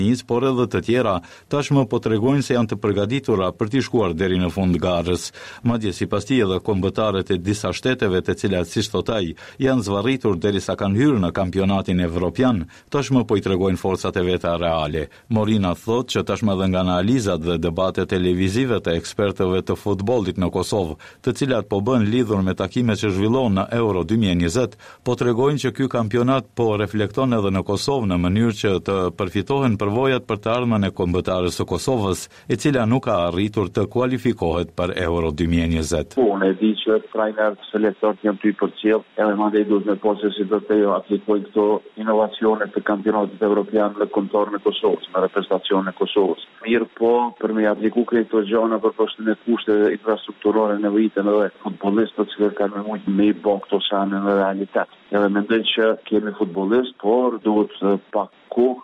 por edhe të tjera tashmë po tregojnë se janë të përgatitura për të shkuar deri në fund garës. Madje sipas tij edhe kombëtarët e disa shteteve të cilat siç thot ai janë zvarritur derisa kanë hyrë në kampionatin evropian, tashmë po i tregojnë forcat e veta reale. Morina thot që tashmë edhe nga analizat dhe debatet televizive të ekspertëve të futbollit në Kosovë, të cilat po bën lidhur me takimet që zhvillohen në Euro 2020, po tregojnë që ky kampionat po reflekton edhe në Kosovë në mënyrë që të përfitohen përvojat për të ardhmen e kombëtarës së Kosovës, e cila nuk ka arritur të kualifikohet për Euro 2020. Unë e di që trajner selektorët janë ty për cilë, edhe mandej duhet me posë si do të aplikojnë këto inovacione të kampionatit evropian në kontorën e Kosovës, në reprezentacionin e Kosovës. Mirë po, për me apliku këto gjëra për poshtën e kushte infrastrukturore nevojitën edhe futbollistët që kanë me i bë këto shane në realitet. Edhe mendoj që kemi futbollist, por duhet pak kohë,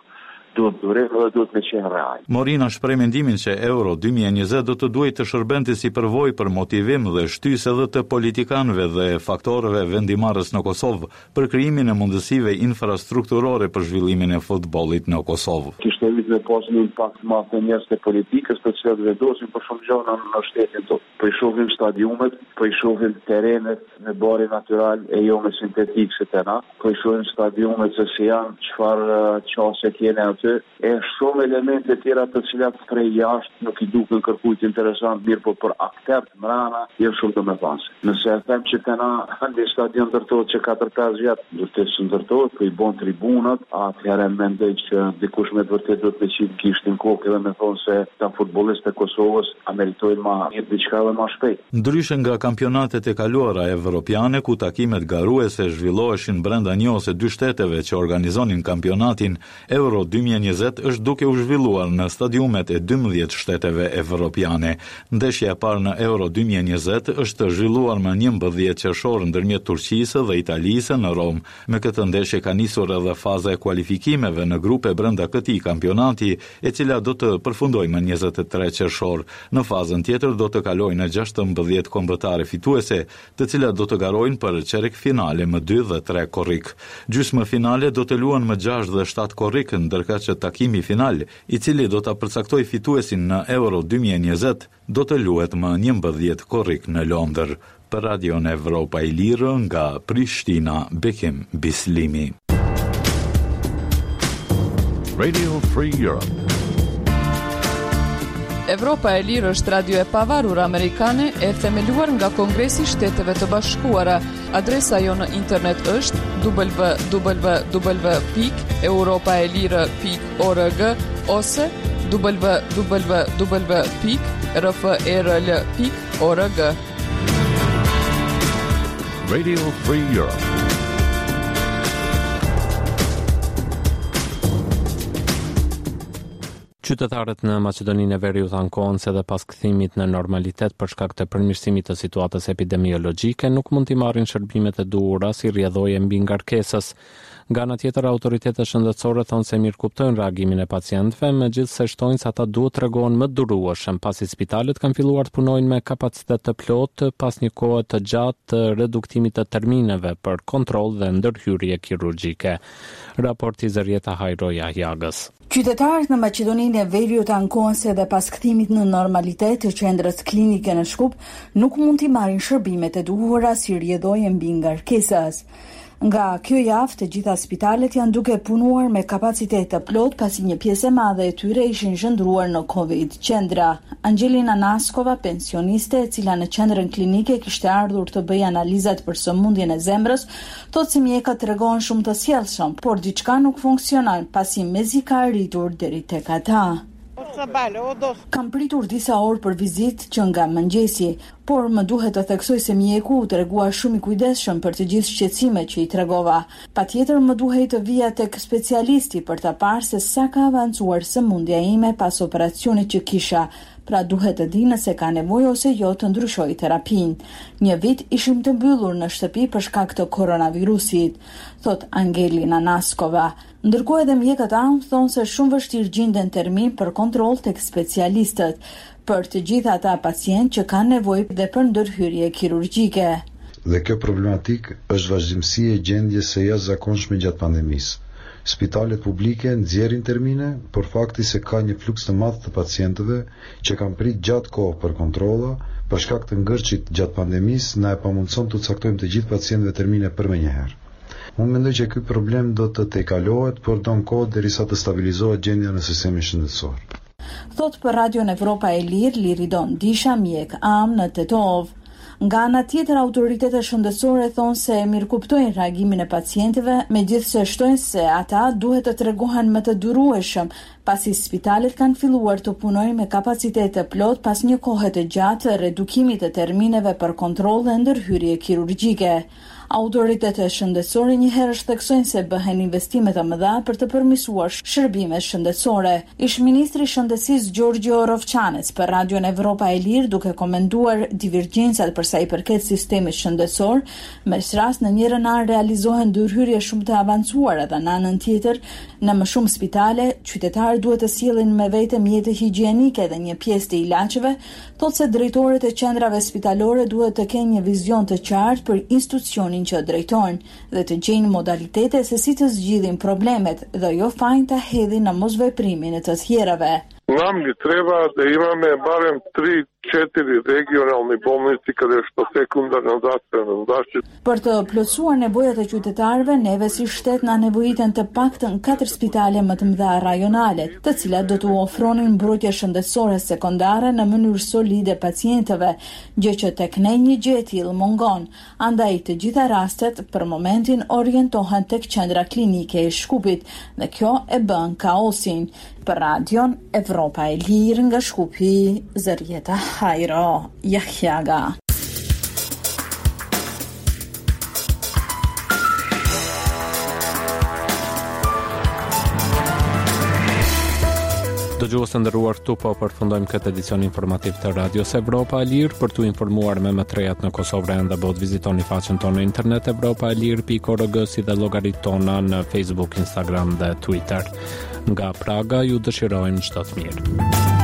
duhet me qenë real. Morina shpreh mendimin që Euro 2020 do të duhet të shërbente si përvojë për motivim dhe shtysë edhe të politikanëve dhe faktorëve vendimarrës në Kosovë për krijimin e mundësive infrastrukturore për zhvillimin e futbollit në Kosovë. Kishte me pas një impakt më të njerëz të politikës të cilët vendosin për shumë gjëra në shtetin tonë. Po i shohim stadiumet, po i shohim terrenet me bare natyral e jo me sintetik si tena, po i shohim stadiumet se si janë, çfarë qase kene aty, e shumë elemente tjera të cilat prej jashtë nuk i duken kërkujt interesant, mirë po për aktert mrana jenë shumë të me pasë. Nëse e them që tena një stadion ndërtohet që 4-5 vjetë, duhet të së ndërtohet, po i bon tribunat, atëherë mendoj që dikush me të vërtet do të me qitë kishtin kokë edhe me thonë se ta futbollistët e Kosovës ameritojnë ma njët diçka dhe ma shpejt. Ndryshe nga kampionatet e kaluara evropiane, ku takimet garuese zhvilloheshin brenda një ose dy shteteve që organizonin kampionatin, Euro 2020 është duke u zhvilluar në stadiumet e 12 shteteve evropiane. Ndeshja e parë në Euro 2020 është zhvilluar më 11 qershor ndërmjet Turqisë dhe Italisë në Rom. Me këtë ndeshje ka nisur edhe faza e kualifikimeve në grupe brenda këtij kampionati, e cila do të përfundojë më 23 qershor. Në fazën tjetër do të kalojnë 16 kombëtare fituese, të cilat do të garojnë për çerek finale më 2 dhe 3 korrik. Gjysmë finale do të luhen më 6 dhe 7 korrik, ndërka që takimi final, i cili do ta përcaktoj fituesin në Euro 2020, do të luhet më 11 korrik në Londër. Për Radion Evropa e Lirë nga Prishtina, Bekim Bislimi. Radio Free Europe. Evropa e Lirë është radio e pavarur amerikane e themeluar nga Kongresi i Shteteve të Bashkuara. Adresa jo në internet është www.europaelire.org ose www.rfrl.org. Radio Free Europe. Qytetarët në Maqedoninë e Veriut ankohen se dhe pas kthimit në normalitet për shkak të përmirësimit të situatës epidemiologjike nuk mund t'i marrin shërbimet e duhura si rrjedhoje mbi ngarkesës. Nga ana tjetër, autoritetet shëndetësore thonë se mirë kuptojnë reagimin e pacientëve, megjithse shtojnë se ata duhet tregohen më durueshëm pasi spitalet kanë filluar të punojnë me kapacitet të plotë pas një kohe të gjatë të reduktimit të termineve për kontroll dhe ndërhyrje kirurgjike. Raporti Zërieta Hajroja Jagës. Qytetarët në Maqedoninë e Veriut ankohen se dhe pas kthimit në normalitet të qendrës klinike në Shkup nuk mund t'i marrin shërbimet e duhura si rrjedhoje mbi ngarkesës. Nga kjo javë të gjitha spitalet janë duke punuar me kapacitet të plot pasi një pjesë e madhe e tyre ishin zhëndruar në Covid qendra. Angelina Naskova, pensioniste e cila në qendrën klinike kishte ardhur të bëjë analizat për sëmundjen e zemrës, thotë se mjekët tregohen shumë të sjellshëm, por diçka nuk funksionon pasi mezi ka arritur deri tek ata. Kam pritur disa orë për vizitë që nga mëngjesi, por më duhet të theksoj se mjeku u tregua shumë i kujdesshëm për të gjithë shqetësimet që i tregova. Patjetër më duhej të vija tek specialisti për ta parë se sa ka avancuar sëmundja ime pas operacionit që kisha. Pra duhet të di nëse ka nevojë ose jo të ndryshoj terapinë. Një vit ishim të mbyllur në shtëpi për shkak të koronavirusit, thot Angelina Naskova. Ndërkohë edhe mjekët thonë se shumë vështirë gjinden termin për kontroll tek specialistët për të gjithë ata pacientë që kanë nevojë dhe për ndërhyrje kirurgjike. Dhe kjo problematik është vazhdimësi e gjendjes së jashtëzakonshme gjatë pandemisë. Spitalet publike nxjerrin termine, por fakti se ka një fluks të madh të pacientëve që kanë prit gjatë kohë për kontrolla, për shkak të ngërçit gjatë pandemisë na e pamundson të caktojmë të gjithë pacientëve termine për menjëherë. Unë mendoj që ky problem do të tejkalohet, por don kohë derisa të stabilizohet gjendja në sistemin shëndetësor. Thot për Radion Evropa e Lirë, Liridon Disha, mjek am në Tetov. Nga ana tjetër, autoritetet shëndetësore thonë se mirëkuptojnë reagimin e pacientëve, megjithse shtojnë se ata duhet të tregohen më të durueshëm, pasi spitalet kanë filluar të punojnë me kapacitet të plot pas një kohe të gjatë redukimit të termineve për kontroll dhe ndërhyrje kirurgjike. Autoritetet shëndetësore njëherë theksojnë se bëhen investime të mëdha për të përmirësuar shërbimet shëndetësore. Ish ministri i Shëndetësisë Gjorgjo Rovçanec për Radion Evropa e Lirë, duke komentuar divergjencat për sa i përket sistemit shëndetësor, mes rast në njërin anë realizohen ndërhyrje shumë të avancuara dhe në anën tjetër, në më shumë spitale, qytetarët duhet të sjellin me vete mjete higjienike dhe një pjesë të ilaçeve, thotë se drejtorët e qendrave spitalore duhet të kenë një vizion të qartë për institucionin që drejtojnë dhe të gjejnë modalitete se si të zgjidhin problemet dhe jo fajin ta hedhin në mosveprimin e të tjerave. Nam ni treba da imamo barem 3-4 regionalni bolnici kada što sekundarna zdravstvena zaštita. Për të plotësuar nevojat e qytetarëve, neve si shtet na nevojiten të paktën 4 spitale më të mëdha rajonale, të cilat do të ofronin mbrojtje shëndetësore sekondare në mënyrë solide pacientëve, gjë që tek ne një gjë e tillë mungon. Andaj të gjitha rastet për momentin orientohen tek qendra klinike e Shkupit dhe kjo e bën kaosin. Për Radion Evropa e Lirë nga Shkupi, Zërieta Hajro Jahjaga. Dëgjues të nderuar, këtu po përfundojmë këtë edicion informativ të Radios Evropa e Lirë. Për t'u informuar me më të rejat në Kosovë dhe bot, vizitoni faqen tonë në internet europaelir.org si dhe llogaritë tona në Facebook, Instagram dhe Twitter. Nga Praga ju dëshirojmë çdo të mirë.